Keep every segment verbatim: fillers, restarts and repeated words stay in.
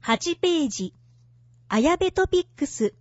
はちページ、綾部トピックス。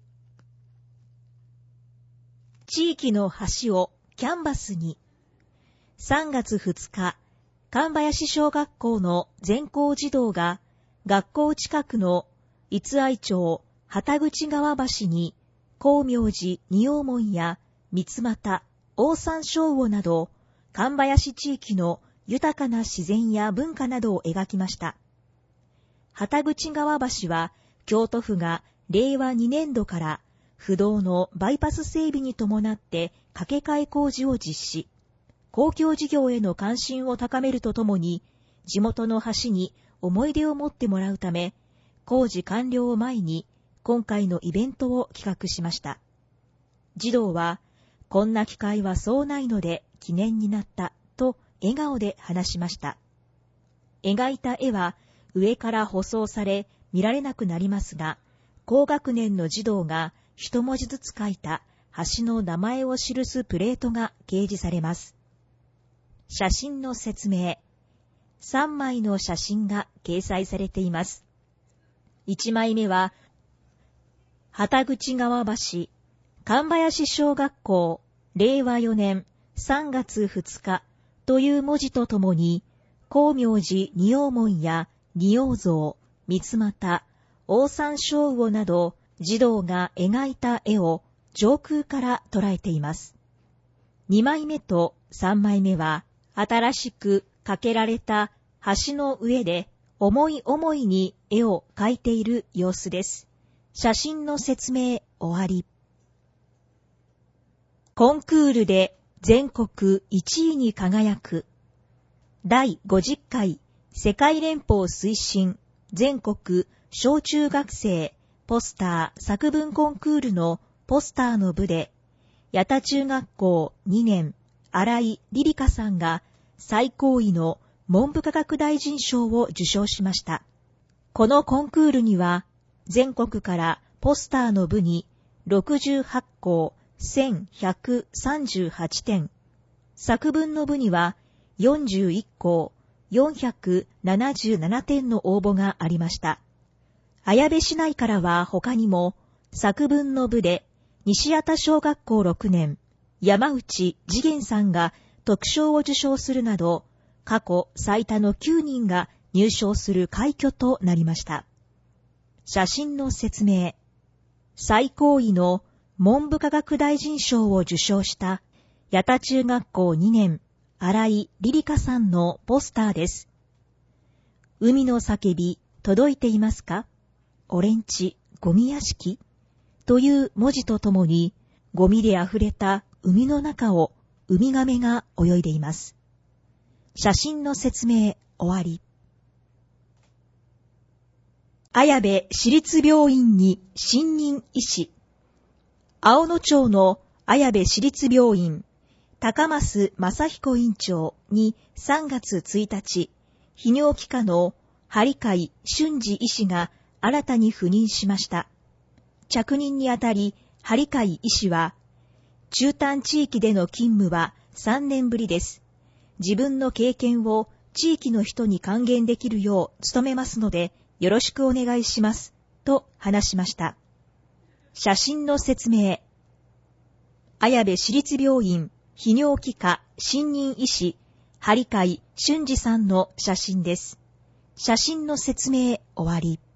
地域の橋をキャンバスに。さんがつふつか、神林小学校の全校児童が学校近くの逸愛町旗口川橋に光明寺仁王門や三俣、大山小魚など神林地域の豊かな自然や文化などを描きました。旗口川橋は京都府がれいわにねんどから不動のバイパス整備に伴って架け替え工事を実施。公共事業への関心を高めるとともに、地元の橋に思い出を持ってもらうため、工事完了を前に今回のイベントを企画しました。児童は、こんな機会はそうないので記念になったと笑顔で話しました。描いた絵は上から舗装され見られなくなりますが、高学年の児童が一文字ずつ書いた橋の名前を記すプレートが掲示されます。写真の説明。さんまいの写真が掲載されています。いちまいめは、旗口川橋、神林小学校、れいわよねんさんがつふつかという文字とともに、光明寺仁王門や仁王像、三俣、大山小魚など児童が描いた絵を上空から捉えています。にまいめとさんまいめは新しく架けられた橋の上で思い思いに絵を描いている様子です。写真の説明終わり。コンクールで全国いちいに輝くだいごじゅっかい世界連邦推進全国小中学生ポスター作文コンクールのポスターの部で、矢田中学校にねん新井りりかさんが最高位の文部科学大臣賞を受賞しました。このコンクールには全国からポスターの部にろくじゅうはっこうせんひゃくさんじゅうはちてん、作文の部にはよんじゅういっこうよんひゃくななじゅうななてんの応募がありました。綾部市内からは他にも作文の部で西谷田小学校ろくねん、山内次元さんが特賞を受賞するなど、過去最多のきゅうにんが入賞する快挙となりました。写真の説明。最高位の文部科学大臣賞を受賞した矢田中学校にねん、新井りりかさんのポスターです。海の叫び届いていますか？俺んちゴミ屋敷という文字とともに、ゴミで溢れた海の中をウミガメが泳いでいます。写真の説明終わり。綾部市立病院に新任医師。青野町の綾部市立病院、高増正彦院長にさんがつついたち、泌尿器科の針貝俊二医師が新たに赴任しました。着任にあたり、針貝医師は、中短地域での勤務はさんねんぶりです。自分の経験を地域の人に還元できるよう努めますので、よろしくお願いします、と話しました。写真の説明。綾部市立病院泌尿器科新任医師、針貝俊二さんの写真です。写真の説明終わり。